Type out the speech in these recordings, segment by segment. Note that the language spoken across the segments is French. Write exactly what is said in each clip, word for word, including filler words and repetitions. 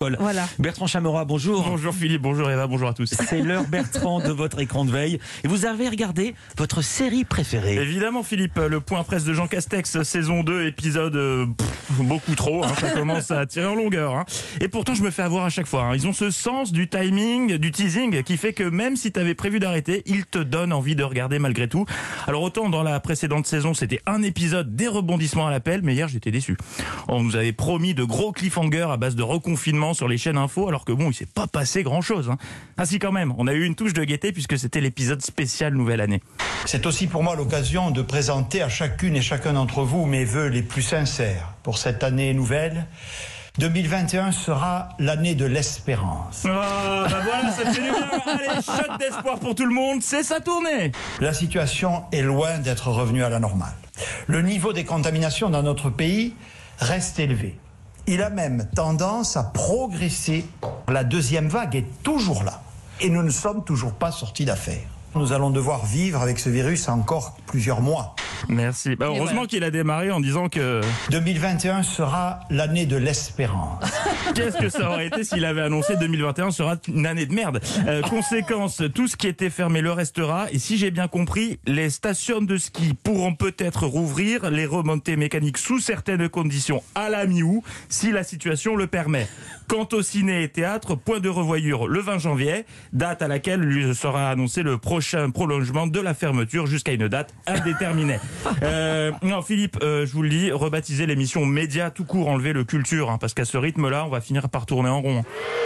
Voilà. Bertrand Chameroy, bonjour. Bonjour Philippe, bonjour Eva, bonjour à tous. C'est l'heure Bertrand de votre écran de veille. Et vous avez regardé votre série préférée. Évidemment Philippe, le point presse de Jean Castex, saison deux, épisode euh, pff, beaucoup trop, hein, ça commence à tirer en longueur. Hein. Et pourtant je me fais avoir à chaque fois. Hein. Ils ont ce sens du timing, du teasing, qui fait que même si tu avais prévu d'arrêter, ils te donnent envie de regarder malgré tout. Alors autant dans la précédente saison, c'était un épisode, des rebondissements à l'appel, mais hier j'étais déçu. On nous avait promis de gros cliffhangers à base de reconfinement sur les chaînes info, alors que bon, il s'est pas passé grand-chose. Hein. Ah si quand même, on a eu une touche de gaieté puisque c'était l'épisode spécial Nouvelle Année. C'est aussi pour moi l'occasion de présenter à chacune et chacun d'entre vous mes vœux les plus sincères pour cette année nouvelle. deux mille vingt et un sera l'année de l'espérance. Ah, bah voilà, ça fait du bien. Allez, shot d'espoir pour tout le monde, c'est sa tournée. La situation est loin d'être revenue à la normale. Le niveau des contaminations dans notre pays reste élevé. Il a même tendance à progresser. La deuxième vague est toujours là. Et nous ne sommes toujours pas sortis d'affaire. Nous allons devoir vivre avec ce virus encore plusieurs mois. Merci. Bah, heureusement voilà. qu'il a démarré en disant que... deux mille vingt et un sera l'année de l'espérance. Qu'est-ce que ça aurait été s'il avait annoncé deux mille vingt et un sera une année de merde. Euh, conséquence, tout ce qui était fermé le restera. Et si j'ai bien compris, les stations de ski pourront peut-être rouvrir, les remontées mécaniques sous certaines conditions à la mi-août, si la situation le permet. Quant au ciné et théâtre, point de revoyure le vingt janvier, date à laquelle lui sera annoncé le prochain prolongement de la fermeture jusqu'à une date indéterminée. Euh, non, Philippe, euh, je vous le dis, rebaptiser l'émission Média tout court, enlever le culture, hein, parce qu'à ce rythme-là, on va finir par tourner en rond.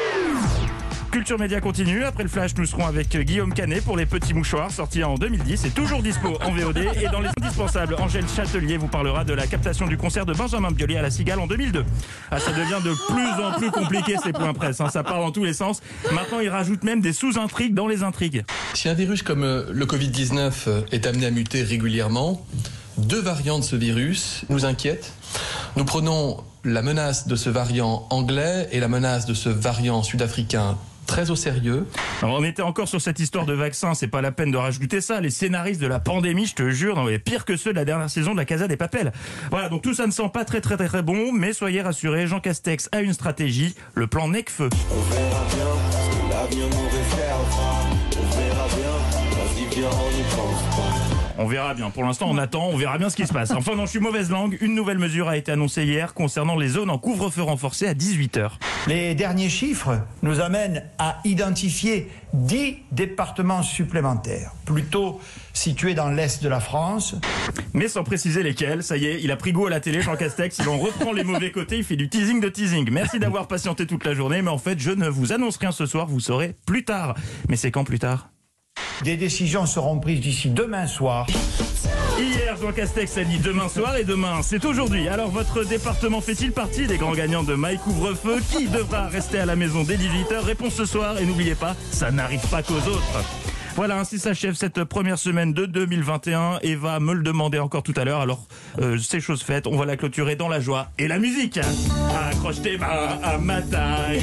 Culture Média continue. Après le flash, nous serons avec Guillaume Canet pour Les Petits Mouchoirs, sorti en deux mille dix et toujours dispo en V O D. Et dans les indispensables, Angèle Châtelier vous parlera de la captation du concert de Benjamin Biolay à la Cigale en deux mille deux. Ah, ça devient de plus en plus compliqué ces points presse, hein, ça part dans tous les sens. Maintenant, il rajoute même des sous-intrigues dans les intrigues. Si un virus comme le covid dix-neuf est amené à muter régulièrement, deux variants de ce virus nous inquiètent. Nous prenons la menace de ce variant anglais et la menace de ce variant sud-africain très au sérieux. Alors on était encore sur cette histoire de vaccin, c'est pas la peine de rajouter ça. Les scénaristes de la pandémie, je te jure, non, pire que ceux de la dernière saison de la Casa des Papel. Voilà, donc tout ça ne sent pas très très très très bon, mais soyez rassurés, Jean Castex a une stratégie, le plan Necfeu. On verra bien ce que l'avenir nous réservera. On verra bien, vas-y viens, on y pense pas. On verra bien. Pour l'instant, on attend. On verra bien ce qui se passe. Enfin, non, je suis mauvaise langue. Une nouvelle mesure a été annoncée hier concernant les zones en couvre-feu renforcé à dix-huit heures. Les derniers chiffres nous amènent à identifier dix départements supplémentaires, plutôt situés dans l'est de la France. Mais sans préciser lesquels. Ça y est, il a pris goût à la télé, Jean Castex. Il en reprend les mauvais côtés. Il fait du teasing de teasing. Merci d'avoir patienté toute la journée. Mais en fait, je ne vous annonce rien ce soir. Vous saurez plus tard. Mais c'est quand plus tard ? Des décisions seront prises d'ici demain soir. Hier, Jean Castex a dit demain soir et demain, c'est aujourd'hui. Alors, votre département fait-il partie des grands gagnants de My Couvre-feu? Qui devra rester à la maison dès dix-huit heures? Réponse ce soir. Et n'oubliez pas, ça n'arrive pas qu'aux autres. Voilà, ainsi s'achève cette première semaine de deux mille vingt et un. Eva me le demandait encore tout à l'heure. Alors, euh, c'est chose faite. On va la clôturer dans la joie et la musique. Accroche tes mains à ma taille.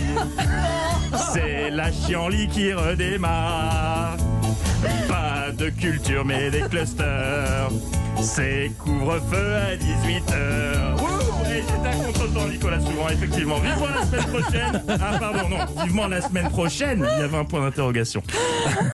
C'est la chienlit qui redémarre. Pas de culture mais des clusters. C'est couvre-feu à dix-huit heures. Ouh, et c'est un contre-temps, Nicolas Souvent, effectivement. Vivement la semaine prochaine. Ah pardon, non, vivement la semaine prochaine. Il y avait un point d'interrogation.